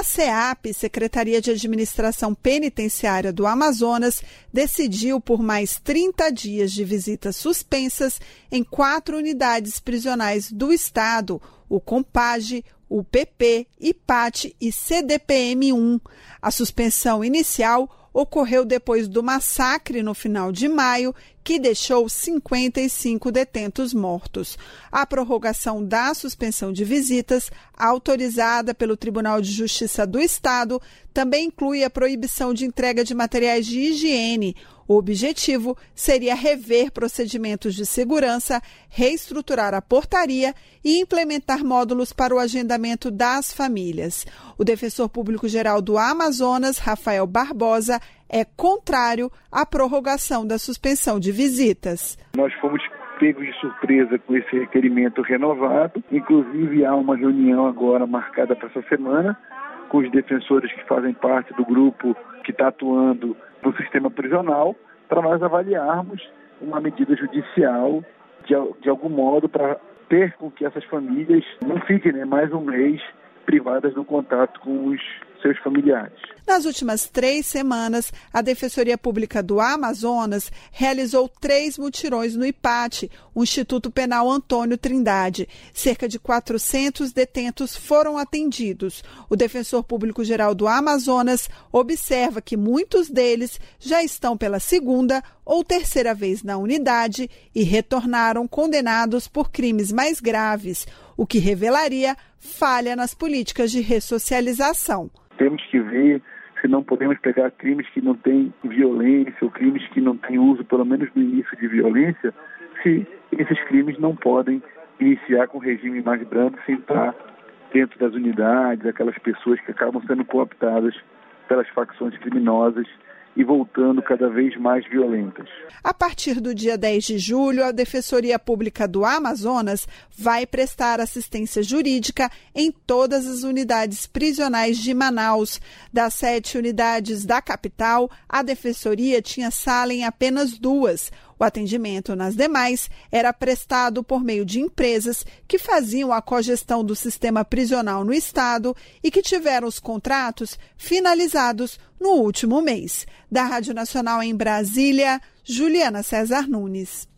SEAP, Secretaria de Administração Penitenciária do Amazonas, decidiu por mais 30 dias de visitas suspensas em 4 unidades prisionais do estado, o COMPAGE, o PP, IPAT e CDPM-1. A suspensão inicial ocorreu depois do massacre no final de maio, que deixou 55 detentos mortos. A prorrogação da suspensão de visitas, autorizada pelo Tribunal de Justiça do Estado, também inclui a proibição de entrega de materiais de higiene. O objetivo seria rever procedimentos de segurança, reestruturar a portaria e implementar módulos para o agendamento das famílias. O defensor público-geral do Amazonas, Rafael Barbosa, é contrário à prorrogação da suspensão de visitas. Nós fomos pegos de surpresa com esse requerimento renovado. Inclusive, há uma reunião agora marcada para essa semana com os defensores que fazem parte do grupo que está atuando no sistema prisional, para nós avaliarmos uma medida judicial de algum modo para ter com que essas famílias não fiquem mais um mês privadas do contato com os seus familiares. Nas últimas 3 semanas, a Defensoria Pública do Amazonas realizou 3 mutirões no IPAT, o Instituto Penal Antônio Trindade. Cerca de 400 detentos foram atendidos. O defensor público-geral do Amazonas observa que muitos deles já estão pela 2ª ou 3ª vez na unidade e retornaram condenados por crimes mais graves, o que revelaria falha nas políticas de ressocialização. Temos que ver se não podemos pegar crimes que não têm violência ou crimes que não têm uso, pelo menos no início, de violência, se esses crimes não podem iniciar com regime mais brando sem estar dentro das unidades, aquelas pessoas que acabam sendo cooptadas pelas facções criminosas e voltando cada vez mais violentas. A partir do dia 10 de julho, a Defensoria Pública do Amazonas vai prestar assistência jurídica em todas as unidades prisionais de Manaus. Das 7 unidades da capital, a Defensoria tinha sala em apenas 2. O atendimento nas demais era prestado por meio de empresas que faziam a cogestão do sistema prisional no estado e que tiveram os contratos finalizados no último mês. Da Rádio Nacional em Brasília, Juliana César Nunes.